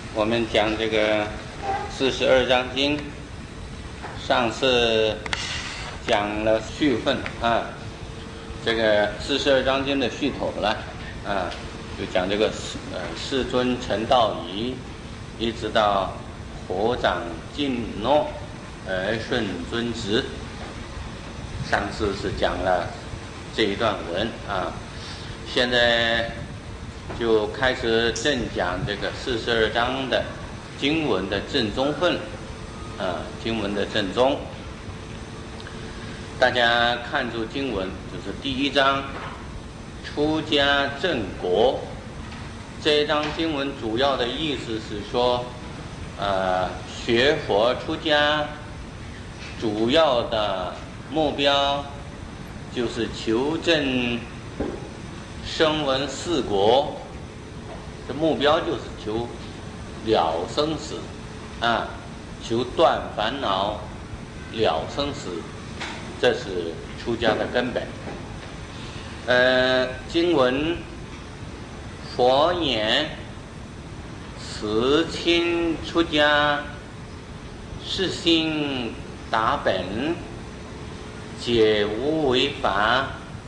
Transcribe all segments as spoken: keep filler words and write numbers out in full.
我们讲这个四十二章经，上次讲了序分啊，这个四十二章经的序头了啊，就讲这个呃世尊成道仪，一直到合掌敬诺而顺尊职。上次是讲了这一段文啊，现在就开始正讲这个四十二章的经文的正宗分啊，经文的正宗。大家看住经文，就是第一章出家正果。这一章经文主要的意思是说，呃，学佛出家主要的目标就是求证声闻四果，这目标就是求了生死啊，求断烦恼，了生死，这是出家的根本。呃，经文佛言：慈亲出家，是心达本，解无为法，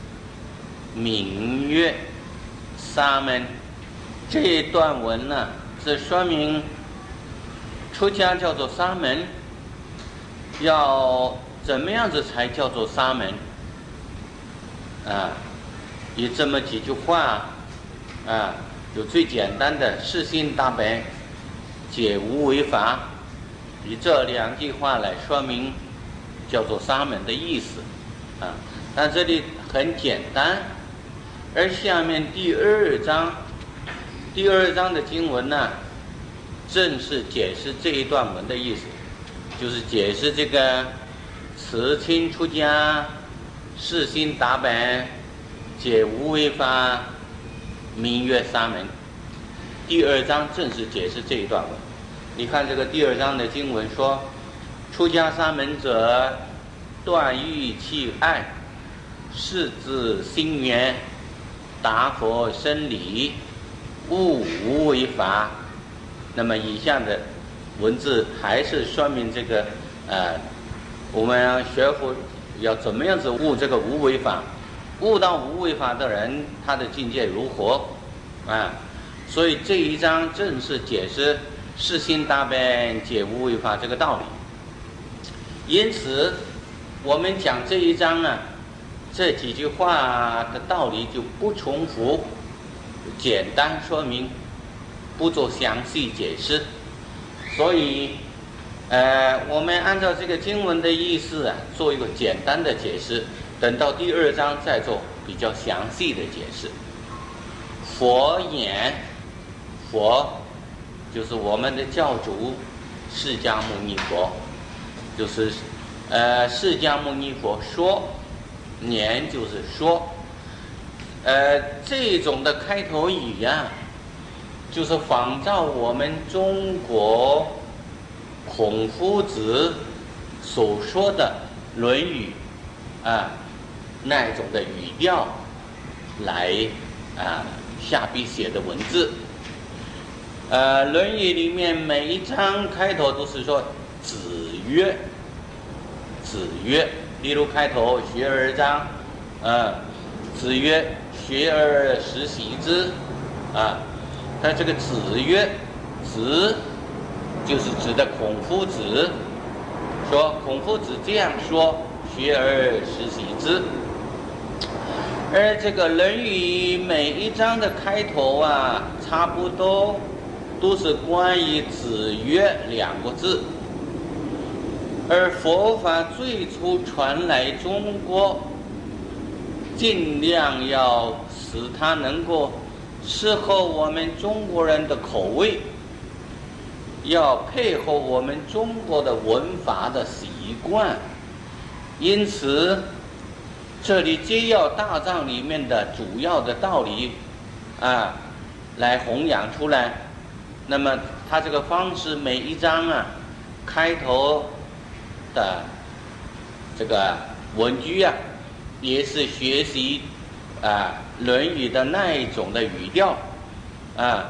名曰沙门。这一段文呢，是说明出家叫做沙门，要怎么样子才叫做沙门啊？以这么几句话啊，有最简单的是心大本，解无为法，以这两句话来说明叫做沙门的意思啊。但这里很简单，而下面第二章第二章的经文呢，正是解释这一段文的意思，就是解释这个慈亲出家，是心达本，解无为法，名曰沙门。第二章正是解释这一段文。你看这个第二章的经文说：出家沙门者，断欲弃爱，是自心源，达佛生理，悟无为法。那么以下的文字还是说明这个呃，我们学佛要怎么样子悟这个无为法，悟到无为法的人，他的境界如何啊？所以这一章正是解释是心大本，解无为法这个道理。因此我们讲这一章呢，这几句话的道理就不重复，简单说明，不做详细解释。所以呃，我们按照这个经文的意思啊，做一个简单的解释，等到第二章再做比较详细的解释。佛言，佛就是我们的教主释迦牟尼佛，就是呃释迦牟尼佛说，言就是说，呃这种的开头语啊，就是仿照我们中国孔夫子所说的《论语》啊那种的语调来啊下笔写的文字。呃，《论语》里面每一章开头都是说子曰，子曰。例如开头学而章，呃，子曰：“学而时习之。”啊，他这个子曰，子就是指的孔夫子，说孔夫子这样说，学而时习之。而这个《论语》每一章的开头啊，差不多都是关于子曰两个字。而佛法最初传来中国，尽量要使它能够适合我们中国人的口味，要配合我们中国的文法的习惯。因此这里接要大藏里面的主要的道理啊，来弘扬出来。那么它这个方式，每一章啊开头的这个文句啊，也是学习啊《论语》的那一种的语调啊，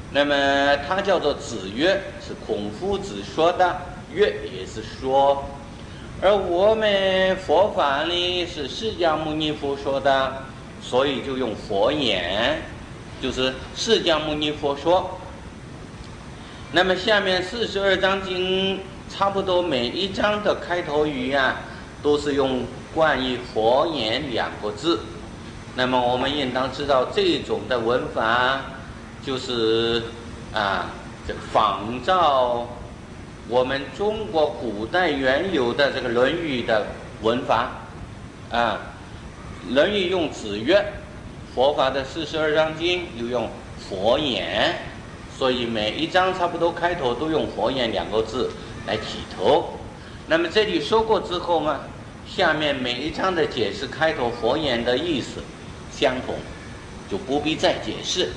那么它叫做子曰，是孔夫子说的，曰也是说。而我们佛法呢是释迦牟尼佛说的，所以就用佛言，就是释迦牟尼佛说。那么下面四十二章经，差不多每一章的开头语啊，都是用冠以佛言两个字。那么我们应当知道，这种的文法就是啊，这仿照我们中国古代原有的这个《论语》的文法啊，《论语》用子曰，佛法的四十二章经又用佛言，所以每一章差不多开头都用佛言两个字来起头。那么这里说过之后嘛，下面每一章的解释开头佛言的意思相同，就不必再解释。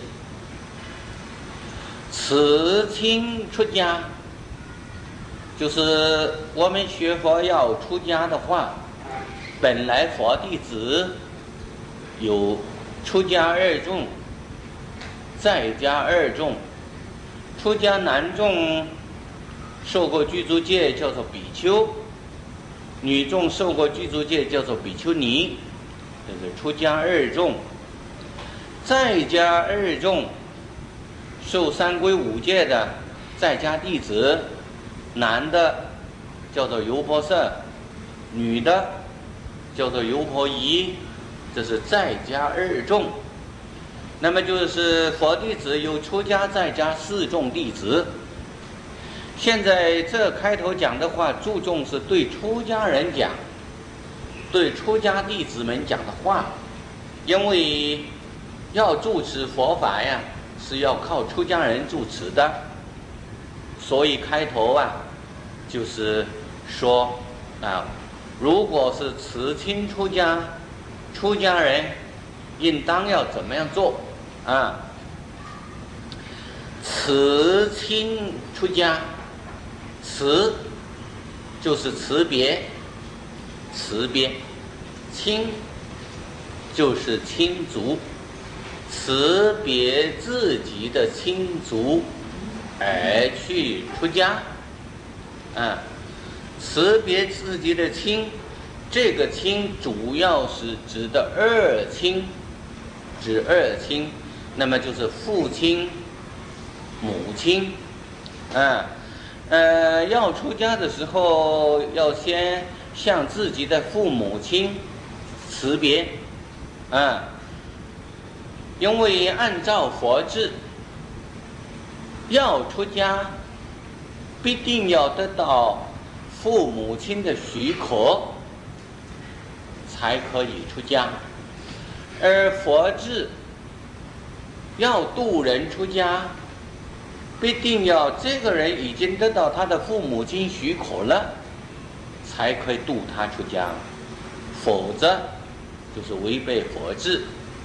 此亲出家，就是我们学佛要出家的话，本来佛弟子有出家二众，在家二众。出家男众受过具足戒叫做比丘，女众受过具足戒叫做比丘尼，这是出家二众。在家二众受三归五戒的在家弟子，男的叫做优婆塞，女的叫做优婆夷，这是在家二众。那么就是佛弟子有出家在家四众弟子。现在这开头讲的话，注重是对出家人讲，对出家弟子们讲的话，因为要主持佛法呀，是要靠出家人主持的，所以开头啊，就是说啊，如果是慈亲出家，出家人应当要怎么样做啊？慈亲出家，慈就是辞别，辞别；亲就是亲族，辞别自己的亲族而去出家。啊，辞别自己的亲，这个亲主要是指的二亲，指二亲，那么就是父亲、母亲。啊，呃，要出家的时候，要先向自己的父母亲辞别。啊，因为按照佛制，要出家必定要得到父母亲的许可才可以出家，而佛制要度人出家，必定要这个人已经得到他的父母亲许可了，才可以度他出家，否则就是违背佛制。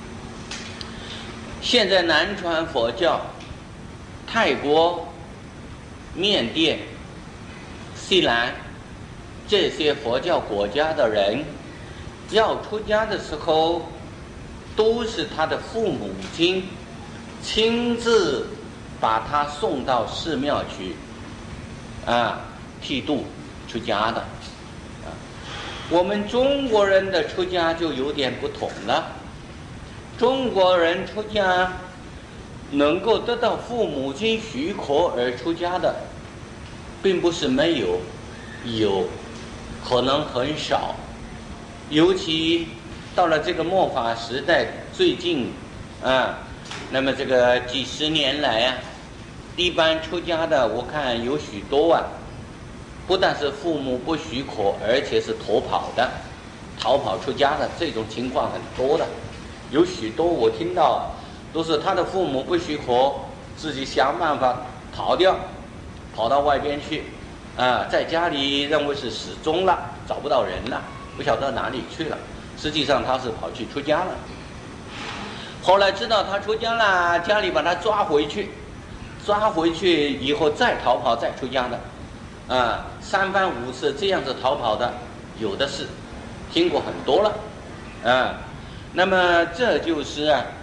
现在南传佛教，泰国、缅甸、西兰这些佛教国家的人要出家的时候，都是他的父母亲亲自把他送到寺庙去啊剃度出家的。啊，我们中国人的出家就有点不同了。中国人出家能够得到父母亲许可而出家的，并不是没有，有，可能很少。尤其到了这个末法时代，最近啊，那么这个几十年来啊，一般出家的我看有许多啊，不但是父母不许可，而且是逃跑的，逃跑出家的这种情况很多的。有许多我听到都是他的父母不许可，自己想办法逃掉，跑到外边去啊，在家里认为是失踪了，找不到人了，不晓得哪里去了，实际上他是跑去出家了。后来知道他出家了，家里把他抓回去，抓回去以后再逃跑再出家的啊，三番五次这样子逃跑的有的是，听过很多了啊。那么这就是啊，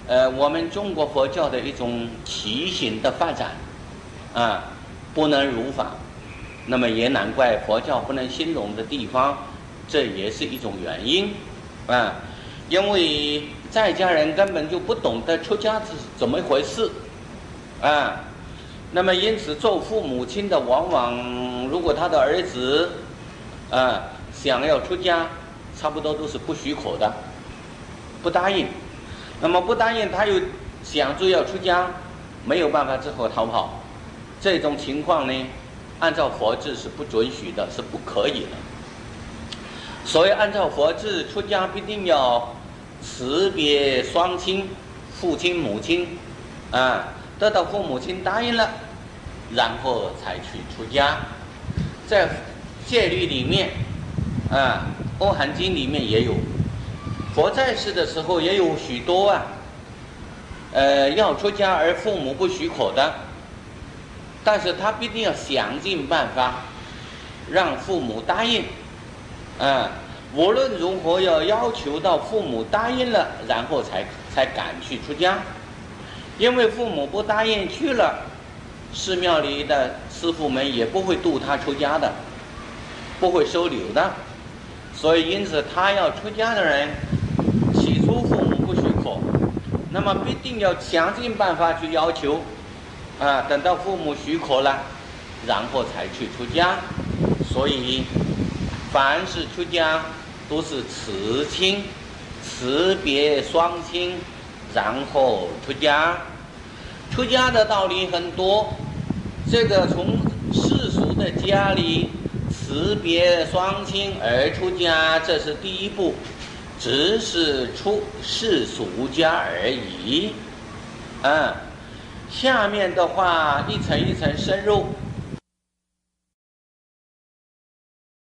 呃我们中国佛教的一种畸形的发展，啊，不能如法。那么也难怪佛教不能兴隆的地方，这也是一种原因，啊，因为在家人根本就不懂得出家是怎么回事，啊，那么因此做父母亲的往往如果他的儿子，啊，想要出家，差不多都是不许可的，不答应。那么不答应，他又想着要出家，没有办法，只好逃跑。这种情况呢，按照佛制是不准许的，是不可以的。所以按照佛制，出家必定要辞别双亲，父亲母亲，啊，得到父母亲答应了，然后才去出家。在戒律里面，啊，《阿含经》里面也有。佛在世的时候也有许多啊，呃，要出家而父母不许可的，但是他必定要想尽办法让父母答应，啊，无论如何要要求到父母答应了，然后才才敢去出家。因为父母不答应去了，寺庙里的师父们也不会度他出家的，不会收留的。所以因此他要出家的人，起初父母不许可，那么必定要想尽办法去要求，啊，等到父母许可了，然后才去出家。所以凡是出家都是辞亲，辞别双亲，然后出家。出家的道理很多，这个从世俗的家里辞别双亲而出家，这是第一步，只是出世俗家而已。嗯，下面的话一层一层深入，